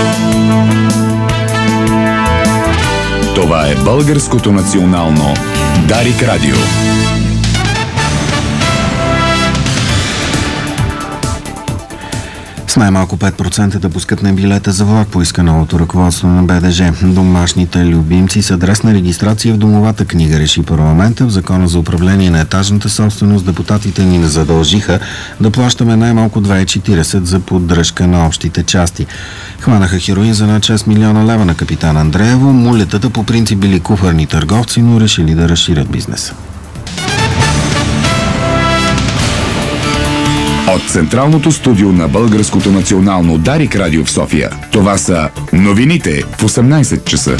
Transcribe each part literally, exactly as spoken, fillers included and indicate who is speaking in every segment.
Speaker 1: Това е Българското национално Дарик Радио.
Speaker 2: С най-малко пет процента да пускат билета за влак, поиска новото ръководство на Б Д Ж. Домашните любимци с адресна регистрация в домовата книга, реши парламента. В Закона за управление на етажната собственост депутатите ни задължиха да плащаме най-малко два цяло и четиридесет за поддръжка на общите части. Хванаха хероин за над шест милиона лева на капитан Андреево. Мулетата по принцип били куфарни търговци, но решили да разширят бизнеса.
Speaker 1: От централното студио на Българското национално Дарик Радио в София. Това са новините в осемнайсет часа.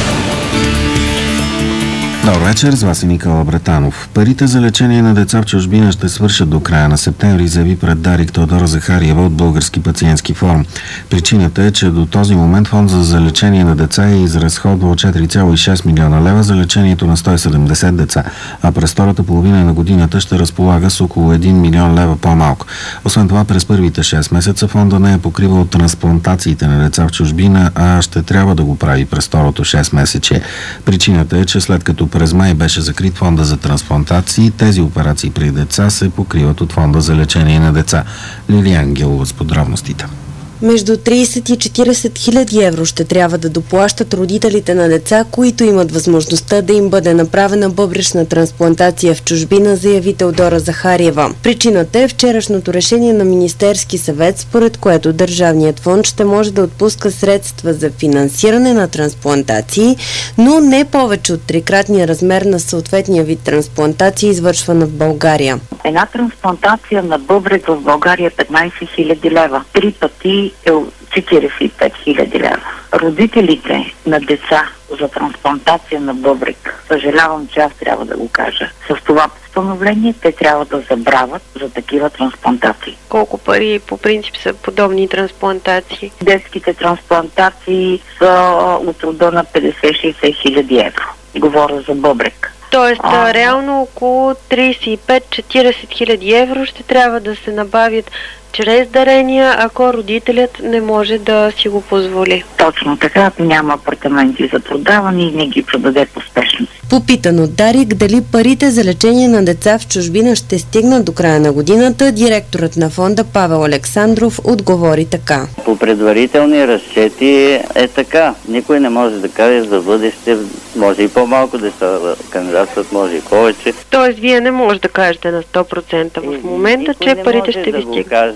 Speaker 2: Добър вечер, с вас е Никола Братанов. Парите за лечение на деца в чужбина ще свършат до края на септември, заяви пред Дарик Теодора Захариева от Български пациентски форум. Причината е, че до този момент фонд за лечение на деца е изразходвал четири цяло и шест милиона лева за лечението на сто и седемдесет деца, а през втората половина на годината ще разполага с около един милион лева по-малко. Освен това, през първите шест месеца фонда не е покривал трансплантациите на деца в чужбина, а ще трябва да го прави през второто шест месече. Причината е, че след като през май беше закрит фонда за трансплантации, тези операции при деца се покриват от фонда за лечение на деца. Лилия Ангелова с подробностите.
Speaker 3: Между трийсет и четиридесет хиляди евро ще трябва да доплащат родителите на деца, които имат възможността да им бъде направена бъбречна трансплантация в чужбина, заяви Теодора Захариева. Причината е вчерашното решение на Министерски съвет, според което Държавният фонд ще може да отпуска средства за финансиране на трансплантации, но не повече от трикратния размер на съответния вид трансплантация, извършвана в България.
Speaker 4: Една трансплантация на бъбрек в България е петнайсет хиляди лева. Три пъти е четирийсет и пет хиляди лева. Родителите на деца за трансплантация на бъбрек, съжалявам, че аз трябва да го кажа, с това постановление те трябва да забравят за такива трансплантации.
Speaker 5: Колко пари по принцип са подобни трансплантации?
Speaker 4: Детските трансплантации са от рода на петдесет-шейсет хиляди евро. Говоря за бъбрек.
Speaker 5: Тоест, а, реално около трийсет и пет до четирийсет хиляди евро ще трябва да се набавят чрез дарения, ако родителят не може да си го позволи.
Speaker 4: Точно така, няма апартаменти за продаване и не ги продаде по спешност.
Speaker 3: Попитан от Дарик дали парите за лечение на деца в чужбина ще стигнат до края на годината, директорът на фонда Павел Александров отговори така.
Speaker 6: По предварителни разчети е така. Никой не може да каже за бъдеще, може и по-малко да се кандидатстват, може и повече.
Speaker 5: Тоест, вие не може да кажете на сто процента в момента, че парите ще ви стигнат.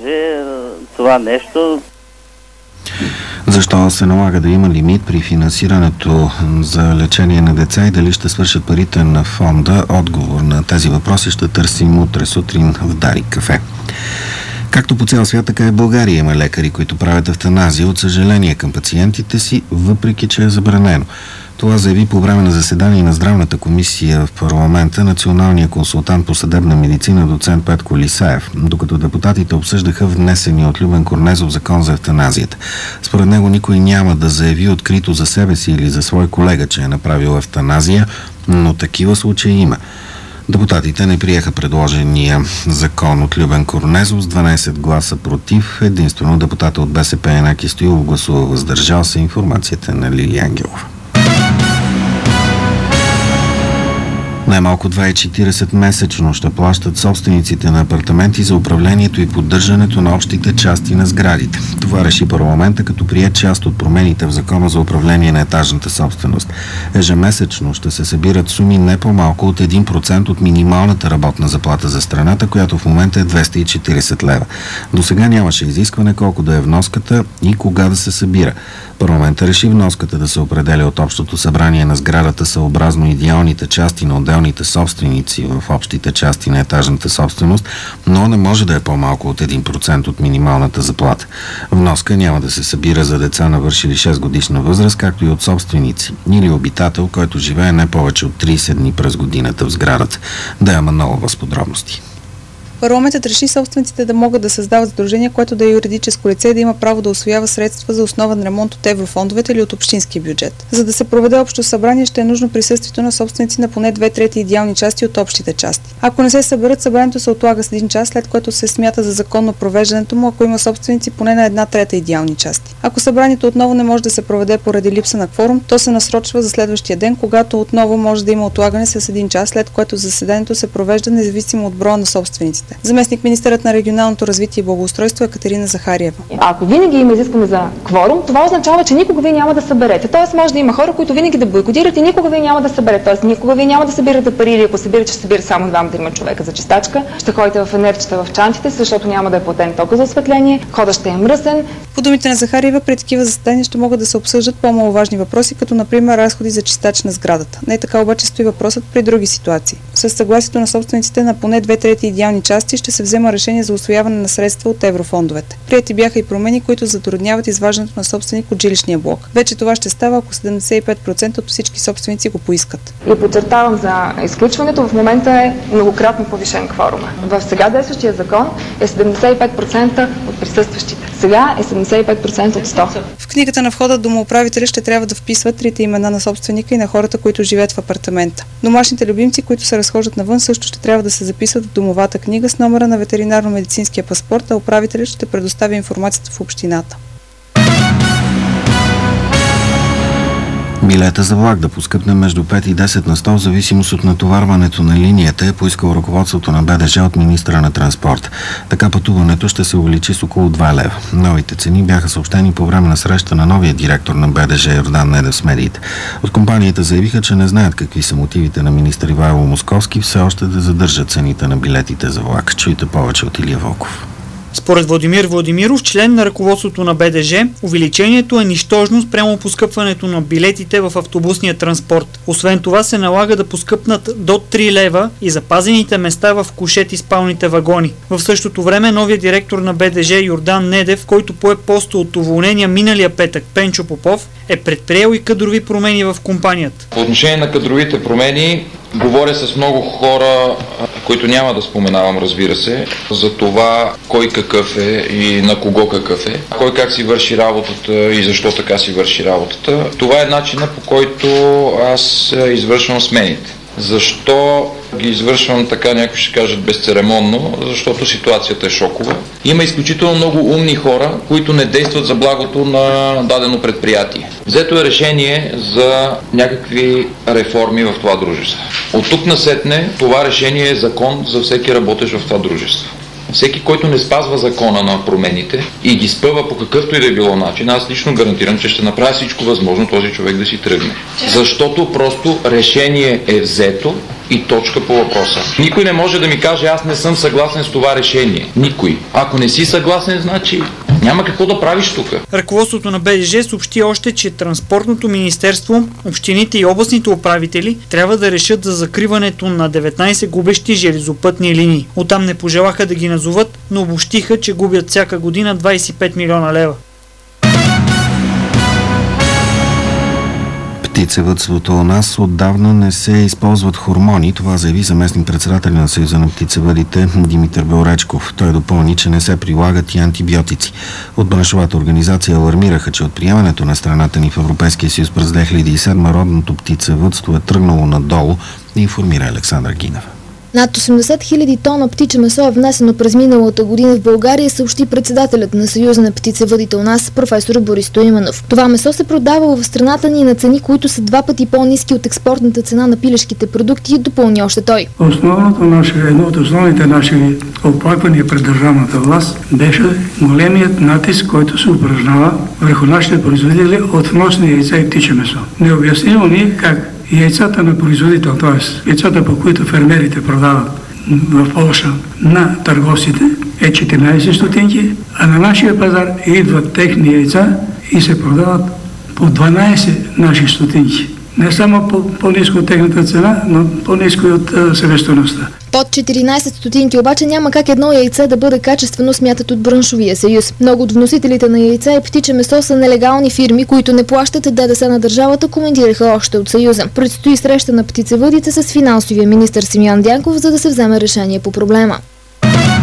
Speaker 6: Това нещо.
Speaker 2: Защо се налага да има лимит при финансирането за лечение на деца и дали ще свършат парите на фонда? Отговор на тези въпроси ще търсим утре сутрин в Дарик кафе. Както по цял свят, така и в България има лекари, които правят евтаназия от съжаление към пациентите си, въпреки че е забранено. Това заяви по време на заседание на Здравната комисия в парламента националният консултант по съдебна медицина доцент Петко Лисаев, докато депутатите обсъждаха внесения от Любен Корнезов закон за евтаназията. Според него никой няма да заяви открито за себе си или за свой колега, че е направил евтаназия, но такива случаи има. Депутатите не приеха предложения закон от Любен Корнезов с дванайсет гласа против. Единствено депутата от Б С П Янаки Стоилов гласува въздържал се. Информацията на Лилия Ангелова. Най-малко два цяло и четиридесет месечно ще плащат собствениците на апартаменти за управлението и поддържането на общите части на сградите. Това реши парламента, като прие част от промените в Закона за управление на етажната собственост. Ежемесечно ще се събират суми не по-малко от един процент от минималната работна заплата за страната, която в момента е двеста и четиридесет лева. До сега нямаше изискване колко да е вноската и кога да се събира. Парламента реши вноската да се определя от общото събрание на сградата съобразно идеалните части на отделните собственици в общите части на етажната собственост, но не може да е по-малко от един процент от минималната заплата. Вноска няма да се събира за деца навършили шест годишна възраст, както и от собственици или обитател, който живее не повече от трийсет дни през годината в сградата. Дея Манолова с подробности.
Speaker 7: Парламентът реши собствениците да могат да създават сдружение, което да е юридическо лице и да има право да усвоява средства за основен ремонт от еврофондовете или от общинския бюджет. За да се проведе общо събрание, ще е нужно присъствието на собственици на поне две трети идеални части от общите части. Ако не се съберат, събранието се отлага с един час, след което се смята за законно провеждането му, ако има собственици поне на една трета идеални части. Ако събранието отново не може да се проведе поради липса на кворум, то се насрочва за следващия ден, когато отново може да има отлагане с един час, след което заседанието се провежда независимо от броя на собствениците. Заместник министърът на регионалното развитие и благоустройство Екатерина Захариева.
Speaker 8: Ако винаги има изискване за кворум, това означава, че никога вие няма да съберете. Тоест може да има хора, които винаги да бойкотират и никога вие няма да съберете. Тоест никога вие няма да събирате пари или ако събирате, ще събира само двама-трима човека за чистачка. Ще ходите в енергията в чантите, защото няма да е платен тока за осветление. Хода ще е мръсен.
Speaker 7: По думите на Захариева, при такива заседания ще могат да се обсъждат по-маловажни въпроси, като например разходи за чистач на сградата. Не така обаче стои въпросът при други ситуации. С съгласието на собствениците на поне две трети идеални части ще се взема решение за усвояване на средства от еврофондовете. Приети бяха и промени, които затрудняват изваждането на собственик от жилищния блок. Вече това ще става, ако седемдесет и пет процента от всички собственици го поискат.
Speaker 8: И подчертавам за изключването, в момента е многократно повишен кворума. В сега действащия закон е седемдесет и пет процента от присъстващите. Сега е седемдесет и пет процента от сто.
Speaker 7: В книгата на входа домоуправителя ще трябва да вписват трите имена на собственика и на хората, които живеят в апартамента. Домашните любимци, които се разхождат навън, също ще трябва да се записват в домовата книга с номера на ветеринарно-медицинския паспорт, а управителят ще предостави информацията в общината.
Speaker 2: Билета за влак да поскъпне между пет и десет на сто в зависимост от натоварването на линията е поискал ръководството на БДЖ от министъра на транспорт. Така пътуването ще се увеличи с около два лева. Новите цени бяха съобщени по време на среща на новия директор на БДЖ Йордан Недев с медиите. От компанията заявиха, че не знаят какви са мотивите на министър Ивайло Московски все още да задържат цените на билетите за влак. Чуйте повече от Илия Вълков.
Speaker 9: Според Владимир Владимиров, член на ръководството на БДЖ, увеличението е нищожно спрямо поскъпването на билетите в автобусния транспорт. Освен това се налага да поскъпнат до три лева и запазените места в кушет и спалните вагони. В същото време новият директор на БДЖ Йордан Недев, който пое поста от уволнения миналия петък Пенчо Попов, е предприел и кадрови промени в компанията.
Speaker 10: По отношение на кадровите промени, говоря с много хора, които няма да споменавам, разбира се, за това кой какъв е и на кого какъв е, кой как си върши работата и защо така си върши работата. Това е начинът, по който аз извършвам смените. Защо ги извършвам така, някои ще кажат безцеремонно, защото ситуацията е шокова. Има изключително много умни хора, които не действат за благото на дадено предприятие. Взето е решение за някакви реформи в това дружество. От тук насетне това решение е закон за всеки работещ в това дружество. Всеки, който не спазва закона на промените и ги спъва по какъвто и да е било начин, аз лично гарантирам, че ще направя всичко възможно този човек да си тръгне. Защото просто решение е взето и точка по въпроса. Никой не може да ми каже, аз не съм съгласен с това решение. Никой. Ако не си съгласен, значи няма какво да правиш тук.
Speaker 9: Ръководството на БДЖ съобщи още, че Транспортното министерство, общините и областните управители трябва да решат за закриването на деветнайсет губещи железопътни линии. Оттам не пожелаха да ги назоват, но обобщиха, че губят всяка година двайсет и пет милиона лева.
Speaker 2: Птицевъдството у нас отдавна не се използват хормони. Това заяви заместник председател на Съюза на птицевъдите Димитър Белоречков. Той допълни, че не се прилагат и антибиотици. От браншовата организация алармираха, че от приемането на страната ни в Европейския съюз през две хиляди и седма родното птицевъдство е тръгнало надолу, информира Александър Гинев.
Speaker 11: Над осемдесет хиляди тона птиче месо е внесено през миналата година в България, съобщи председателят на Съюза на птицевъдите у нас, професор Борис Стоиманов. Това месо се продава в страната ни на цени, които са два пъти по-ниски от експортната цена на пилешките продукти, допълни още той.
Speaker 12: Основното наше, едно от основните наши оплаквания пред държавната власт беше големият натиск, който се упражнява върху нашите производители от вносни яйца и птиче месо. Необяснимо ни как яйцата на производител, т.е. яйцата, по които фермерите продават в Полша на търговците, е четиринайсет стотинки, а на нашия пазар идват техни яйца и се продават по дванайсет наши стотинки. Не само по, по-ниско от техната цена, но по-ниско и от а, себестойността.
Speaker 11: Под четиринайсет стотинки обаче няма как едно яйце да бъде качествено, смятат от браншовия съюз. Много от вносителите на яйца и птиче месо са нелегални фирми, които не плащат ДДС на държавата, коментираха още от Съюза. Предстои среща на птицевъдите с финансовия министър Симеон Дянков, за да се вземе решение по проблема.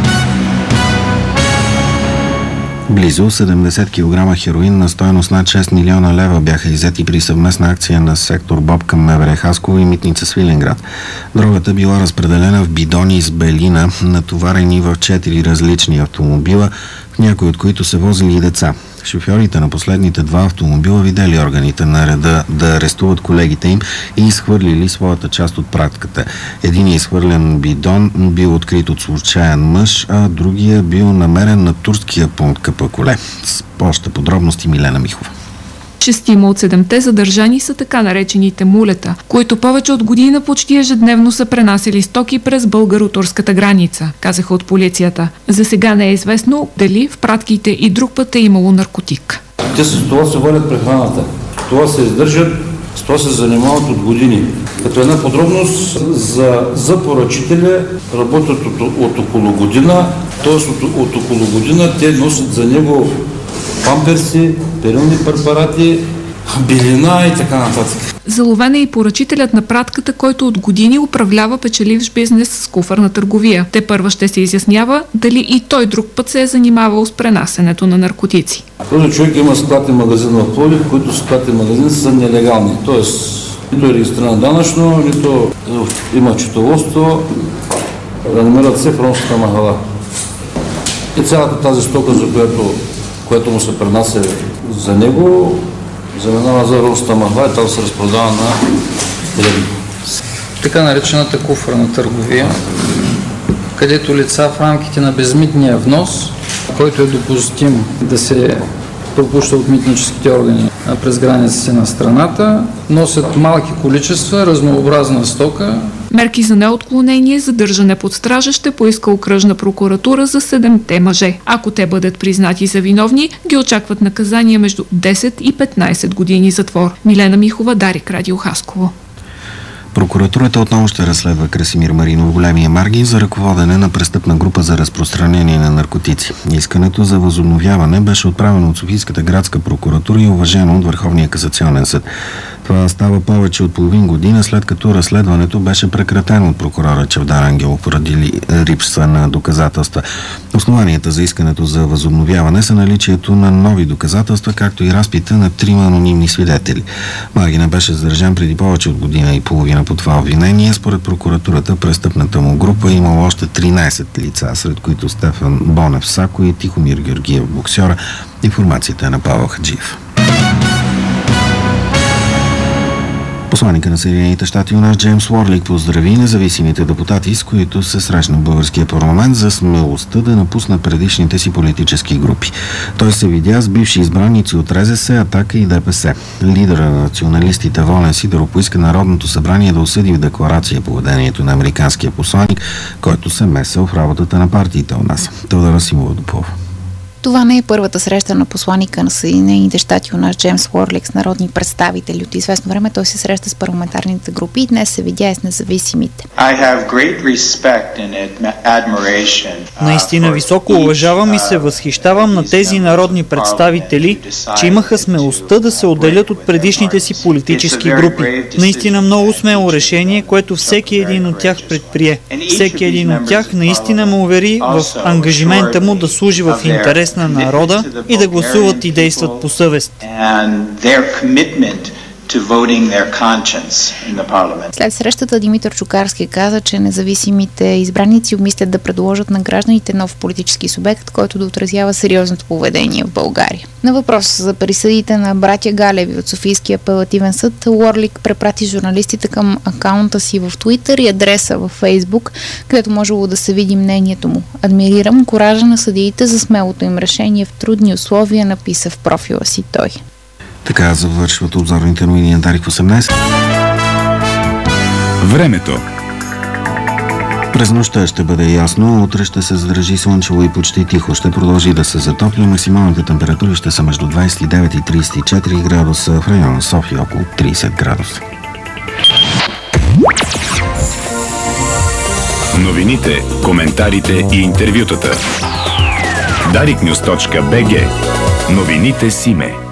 Speaker 2: Близо седемдесет килограма хероин на стойност над шест милиона лева бяха иззети при съвместна акция на сектор БОП към МВР Хасково и Митница Свиленград. Дрогата била разпределена в бидони с белина, натоварени в четири различни автомобила, в някои от които се возили и деца. Шофьорите на последните два автомобила видели органите на реда да арестуват колегите им и изхвърлили своята част от пратката. Единият изхвърлен бидон бил открит от случайен мъж, а другия бил намерен на турския пункт Капаколе. С още подробности Милена Михова.
Speaker 13: Шестима от седемте задържани са така наречените мулета, които повече от година почти ежедневно са пренасили стоки през българо-турската граница, казаха от полицията. За сега не е известно дали в пратките и друг път е имало наркотик.
Speaker 14: Те с това се водят прехраната. Това се издържат, с това се занимават от години. Като една подробност за, за поръчителя работят от, от около година, т.е. от, от около година те носят за него памперси, перилни препарати, билина и така нататък.
Speaker 13: Заловен е и поръчителят на пратката, който от години управлява печеливш бизнес с куфърна търговия. Те първа ще се изяснява дали и той друг път се е занимавал с пренасенето на наркотици.
Speaker 14: Този човек има склад и магазин в Пловдив, които склад и магазин са нелегални. Тоест, нито е регистриран данъчно, нито има счетоводство, да намират се в ромската махала. И цялата тази стока, за която което му се пренася за него, заминава за ромската махала и там се разпродава на дребно.
Speaker 15: Така наречената куфърна търговия, където лица в рамките на безмитния внос, който е допустим да се пропуща от митническите органи през границите на страната, носят малки количества, разнообразна стока.
Speaker 13: Мерки за неотклонение, задържане под стража ще поиска окръжна прокуратура за седемте мъже. Ако те бъдат признати за виновни, ги очакват наказания между десет и петнайсет години затвор. Милена Михова, Дарик, Радио Хасково.
Speaker 2: Прокуратурата отново ще разследва Красимир Маринов Големия Маргин за ръководене на престъпна група за разпространение на наркотици. Искането за възобновяване беше отправено от Софийската градска прокуратура и уважено от Върховния касационен съд. Това става повече от половин година, след като разследването беше прекратено от прокурора Чавдар Ангелов поради липса на доказателства. Основанията за искането за възобновяване са наличието на нови доказателства, както и разпита на трима анонимни свидетели. Маргина беше задържан преди повече от година и половина по това обвинение. Според прокуратурата, престъпната му група имала още тринайсет лица, сред които Стефан Бонев Сако и Тихомир Георгиев боксьора. Информацията е на Павел Хаджиев. Посланника на Съединените щати у нас Джеймс Уорлик поздрави независимите депутати, с които се срещна в българския парламент, за смелостта да напуснат предишните си политически групи. Той се видя с бивши избраници от РЗС, Атака и ДПС. Лидера на националистите Волен Сидеров поиска Народното събрание да осъди в декларация поведението на американския посланник, който се месел в работата на партиите у нас. Теодора Симова допълва.
Speaker 16: Това не е първата среща на посланика на Съединените щати у нас Джеймс Уорлик с народни представители. От известно време той се среща с парламентарните групи и днес се видя и с независимите.
Speaker 9: Наистина високо уважавам и се възхищавам на тези народни представители, че имаха смелостта да се отделят от предишните си политически групи. Наистина много смело решение, което всеки един от тях предприе. Всеки един от тях наистина ме увери в ангажимента му да служи в интерес на народа и да гласуват и действат по съвест.
Speaker 16: След срещата Димитър Чукарски каза, че независимите избраници обмислят да предложат на гражданите нов политически субект, който да отразява сериозното поведение в България. На въпроса за присъдите на братя Галеви от Софийския апелативен съд, Уорлик препрати журналистите към акаунта си в Twitter и адреса в Фейсбук, където можело да се види мнението му. Адмирирам коража на съдиите за смелото им решение в трудни условия, написа в профила си той.
Speaker 2: Така завършват обзорните новини на Дарик осемнайсет.
Speaker 1: Времето.
Speaker 2: През нощта ще бъде ясно, утре ще се задържи слънчево и почти тихо. Ще продължи да се затопля. Максималните температури ще са между двайсет и девет и трийсет и четири градуса, в района София около трийсет градуса.
Speaker 1: Новините, коментарите и интервютата. дарик нюз точка би джи. Новините с име.